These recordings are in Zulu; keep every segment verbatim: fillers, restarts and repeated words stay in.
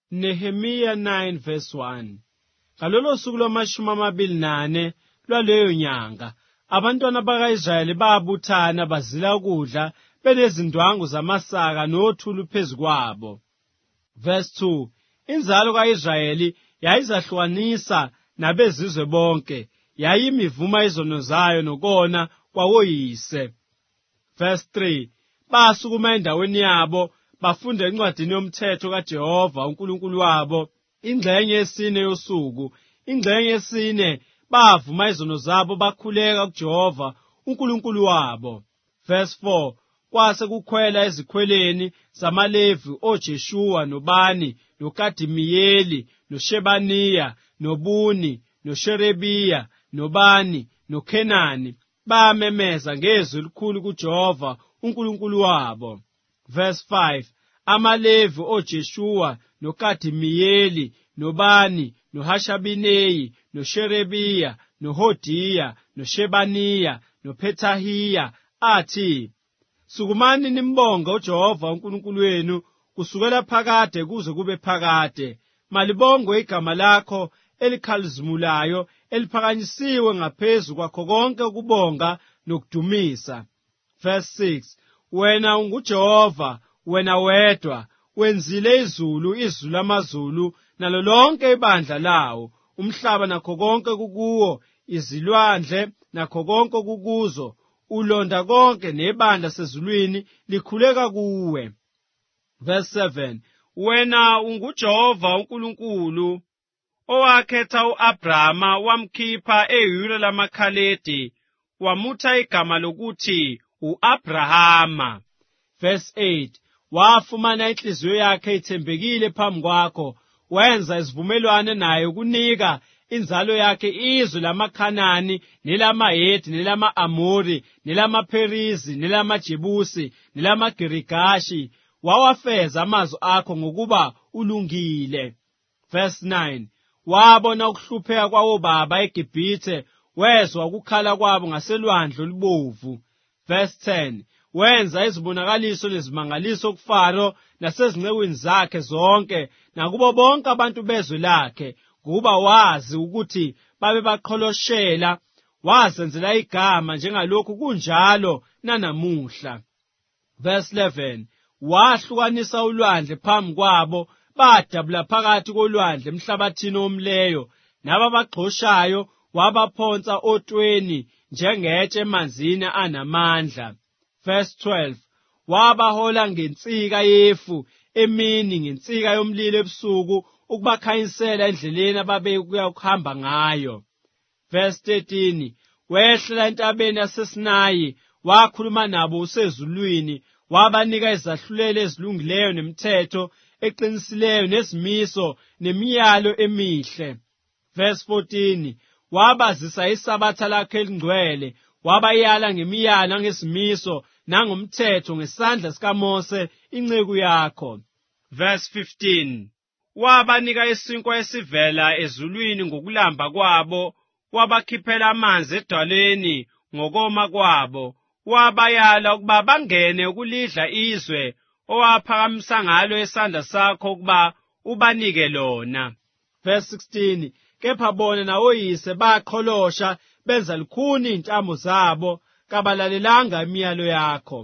Nehemiya nine verse one. Ngalolo suku lwamashumi amabili nane lwaleyo nyanga, abantwana baka-Israyeli babuthana bazila ukudla benezindwangu zamasaka nothulu phezu kwabo. Verse two. Inzalo ka-Israyeli yayizahlukanisa nabezizwe bonke, yayimivuma izono zayo nokona kwawoyise. Verse three. Basukuma endaweni yabo bafunda encwadini yomthetho kaJehova uNkulunkulu wabo ingxenye yesine yosuku. Ingxenye yesine bavuma izono zabo bakhuleka kuJehova uNkulunkulu wabo. Verse four. Kwase kukhwela ezikhweleni zamaLevi oJeshuwa noBani noKadimiyeli noShebaniya noBuni noSherebiya noBani noKhenani, bamemeza ngezwi elikhulu kuJehova uNkulunkulu wabo. Verse five. AmaLevi oJeshuwa noKadimiyeli noBani noHashabineyi noSherebiya noHodiya noShebaniya noPhethahiya athi, sukumani nimbonge uJehova uNkulunkulu wenu kusukela phakade kuze kube phakade. Malibongwe igama lakho elikhazimulayo eliphakanyisiwe ngaphezu kwakho konke ukubonga nokudumisa. Verse six. Wena unguJehova, wena wedwa, wenzile izulu, izulu lamazulu, nalo lonke ibandla lawo, umhlaba nakho konke kukuwo, izilwandle nakho konke kukuzo, ulonda konke nebandla sezulwini likhuleka kuwe. Verse seven. Wena unguJehova uNkulunkulu owakhetha u-Abrahama wamkhipha eUri lamaKhaledi, wamutha igama lokuthi u-Abrahama. Verse eight. Wafumana inhliziyo yakhe ithembekile phambi kwakho, wenza isivumelwano naye ukunika inzalo yakhe izwe lamaKhanani nelamaHeti nelama-Amori nelamaPherizi nelamaJebusi nelamagirigashi, wawafeza amazwi akho ngokuba ulungile. Verse nine. Wabona ukuhlupheka kwabobaba eGibhithe, wezwa ukukhala kwabo ngaselwandle olubovu. Verse ten. Wenza izibonakaliso nezimangaliso kuFaro nasezincekwini zakhe zonke nakubo bonke abantu bezwe lakhe, ngoba wazi ukuthi babe baqholoshela, wazenzela igama njengalokhu kunjalo nanamuhla. Verse eleven. Wahlukanisa ulwandle phambi kwabo, badabula phakathi kolwandle emhlabathini omleyo, nababagxoshayo wabaphonsa otweni njengetshe emanzini anamandla. Verse twelve. Wabahola ngensika yefu emini, ngensika yomlilo ebusuku, ukubakhanyisela endleleni ababekuya kuhamba ngayo. Verse thirteen. Wehlela entabeni yaseSinayi, wakhuluma nabo usezulwini, wabanika izahlulelo ezilungileyo nemithetho eqinisileyo nezimiso nemiyalo emihle. Verse fourteen. Wabazisa isabatha lakhe elingcwele, wabayala ngemiyalo ngezimiso nangomthetho ngesandla sikaMose inceku yakho. Verse fifteen. Wabanika isinkwa esivela ezulwini ngokulamba kwabo, wabakhiphela amanzi edwaleni ngokoma kwabo, wabayala ukuba bangene ukulidla izwe owaphakamisa ngalo isandla sakho ukuba ubanike lona. Verse sixteen. Kepha bona nawoyise baqholosha, benza lukhuni intamo zabo, kabalalelanga imiyalo yakho.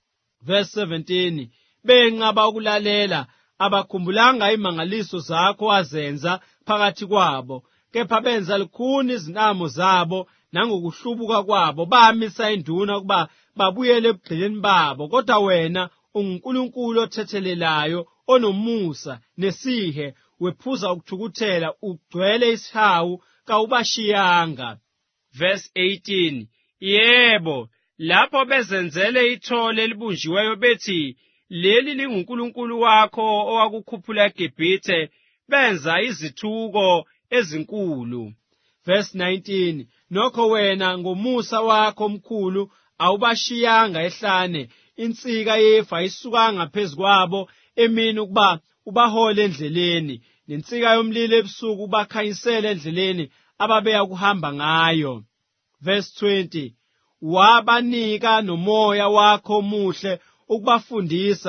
Verse seventeen. Benqaba ukulalela, abakhumbulanga imangaliso zakho wazenza phakathi kwabo, kepha benza lukhuni izinamo zabo nangokuhlubuka kwabo, bamisa induna ukuba babuyele ebugqilini babo. Kodwa wena unguNkulunkulu othethelelayo, onomusa nesihe, wephuza ukuthukuthela, ugcwele isihawu, kawubashiyanga. Verse eighteen. Yebo, lapho bezenzele ithole elibunjiweyo bethi, leli linguNkulunkulu wakho owakukhuphula eGibhithe, benza izithuko ezinkulu. Verse nineteen. Nokho wena ngomusa wakho omkhulu awubashiyanga ehlane, insika yefu ayisukanga phezu kwabo emini ukuba ubahole endleleni, nensika yomlilo ebusuku ubakhanyisela endleleni ababeya kuhamba ngayo. Verse twenty. Wabanika nomoya wakho omuhle ukubafundisa,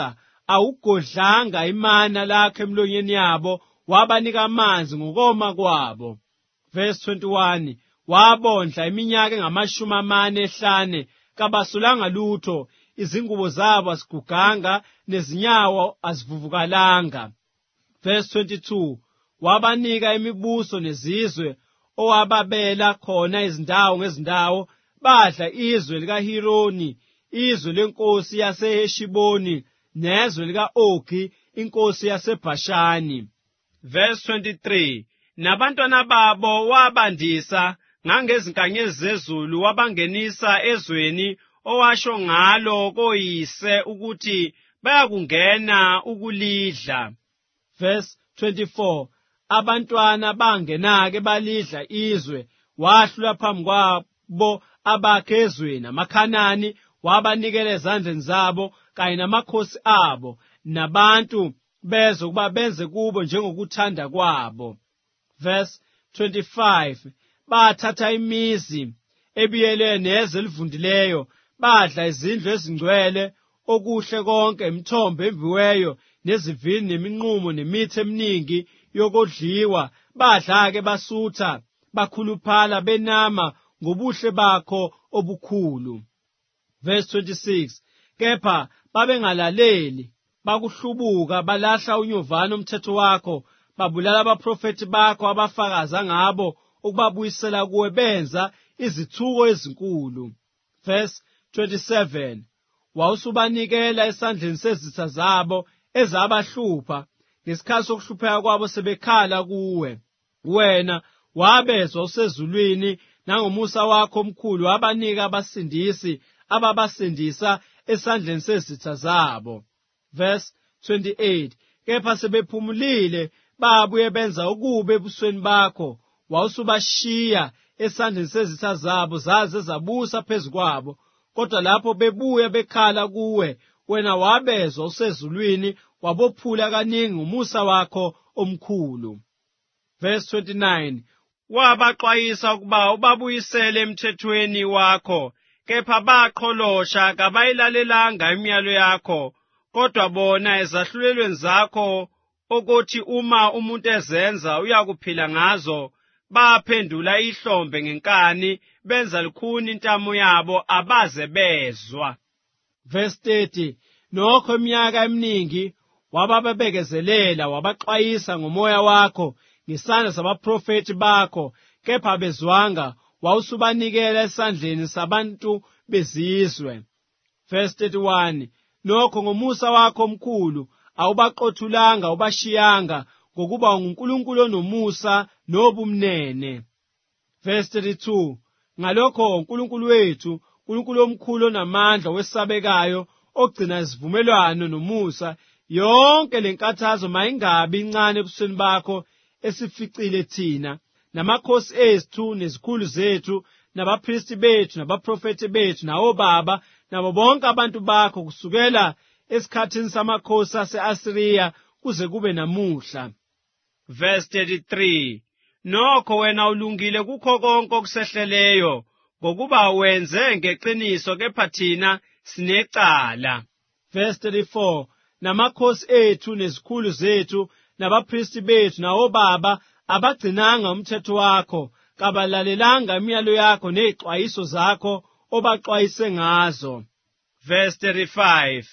awugodlanga imana lakho emlonyeni yabo, wabanika amanzi ngokoma kwabo. Verse twenty-one, wabondla iminyaka engamashumi amane ehlane, kabasolanga lutho, izingubo zabo aziguganga, nezinyawo azivuvukalanga. Verse twenty-two, wabanika imibuso nezizwe, owababela khona izindawo ngezindawo, badla izwe likaHironi, izwe lenkosi yaseHeshiboni, nezwe lika-Ogi, inkosi yaseBhashani. Verse twenty-three, nabantwana babo wabandisa ngangezinkanyezi zezulu, wabangenisa ezweni owasho ngalo koyise ukuthi bayakungena ukulidla. Verse twenty-four, abantwana bangena-ke balidla izwe, wahlula phambi kwabo abakhe ezweni amaKhanani, wabanikela ezandleni zabo kanye namakhosi abo, nabantu bezwe ukuba benze kubo njengokuthanda kwabo. Verse twenty-five, bathatha imizi ebiyelwe neze elivundileyo, badla izindlu ezingcwele, okuhle konke, imithombo emviweyo, nezivini, neminqumo, nemithi eminingi yokodliwa, badla-ke basutha, bakhuluphala, benama ngobuhle bakho obukhulu. Verse twenty-six, kepha babengalaleli, bakuhlubuka, balahla unyovane umthetho wakho, babulala abaprofethi bakho abafakaza ngabo ukubabuyisela kuwe, benza izithuko ezinkulu. Verse twenty-seven, wawusubanikela esandleni sezitha zabo ezabahlupha, ngesikhathi sokuhlupheka kwabo sebekhala kuwe. Wena wabezwa usezulwini, nangomusa wakho omkhulu wabanika abasindisi ababasindisa esandleni sezitha zabo. Verse twenty-eight, kepha sebephumulile babuye benza okubi ebusweni bakho, wawusubashiya esandleni sezitha zabo, zaze zabusa phezu kwabo. Kodwa lapho bebuya bekhala kuwe, wena wabezwa usezulwini, wabophula kaningi ngomusa wakho omkhulu. Verse twenty-nine, wabaxwayisa ukuba ubabuyisele emthethweni wakho, kepha baqholosha, kabayilalelanga imiyalo yakho. Kodwa bona ezahlulelweni zakho, ukuthi uma umuntu ezenza uyakuphila ngazo, baphendula ihlombe ngenkani, benza lukhuni intamo yabo, abaze bezwa. Verse thirty, nokho iminyaka eminingi wababebekezelela, wabaxwayisa ngomoya wakho ngesandla sabaprofethi bakho, kepha bezwanga, wawusubanikela esandleni sabantu bezizwe. Verse thirty-one, nokho ngomusa wakho omkhulu awubaqothulanga, ubashiyanga, ngokuba nguNkulunkulu onomusa nobumnene. Verse thirty-two, ngalokho uNkulunkulu wethu, uNkulunkulu omkhulu onamandla, owesabekayo, ogcina isivumelwano nomusa, yonke lenkathazo mayingabi incane ebusweni bakho esificile thina, namakhosi ethu, nezikhulu zethu, nabaphristi bethu, nabaprofethi bethu, nawobaba, nabo bonke abantu bakho, kusukela esikhathini samakhosi ase-Asiriya kuze kube namuhla. Verse thirty-three, nokho wena ulungile kukho konke okusehleleyo, ngokuba wenze ngeqiniso, kepha thina sinecala. Verse thirty-four, namakhosi ethu, nezikhulu zethu, nabaphristi bethu, nawobaba, abagcinanga umthetho wakho, kabalalelanga imiyalo yakho nezixwayiso zakho obaxwayise ngazo. Verse thirty-five,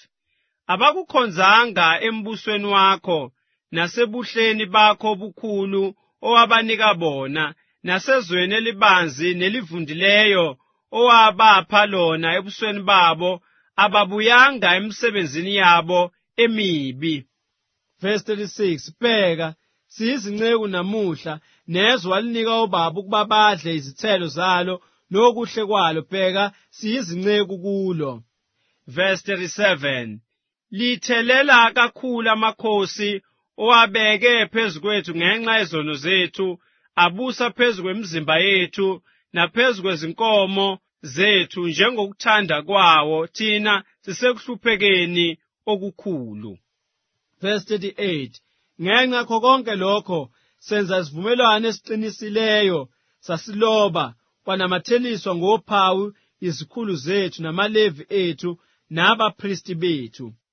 abakukhonzanga embusweni wakho, nasebuhleni bakho obukhulu owabanika bona, nasezweni elibanzi nelivundileyo owabapha lona ebusweni babo, ababuyanga emsebenzini yabo emibi. Verse thirty-six, bheka, siyizinceku namuhla, nezwe walinika obaba ukuba badle izithelo zalo nokuhle kwalo, bheka, siyizinceku kulo. Verse thirty-seven, lithelela kakhulu amakhosi owabeke phezu kwethu ngenxa yezono zethu, abusa phezu kwemizimba yethu naphezu kwezinkomo zethu, njengokuthanda kwawo, thina sisekuhluphekeni okukhulu. Verse thirty-eight, ngenxa yakho konke lokho senza isivumelwano esiqinisileyo, sasiloba, kwanamatheliswa ngophawu izikhulu zethu, namaLevi ethu, nabaphristi bethu.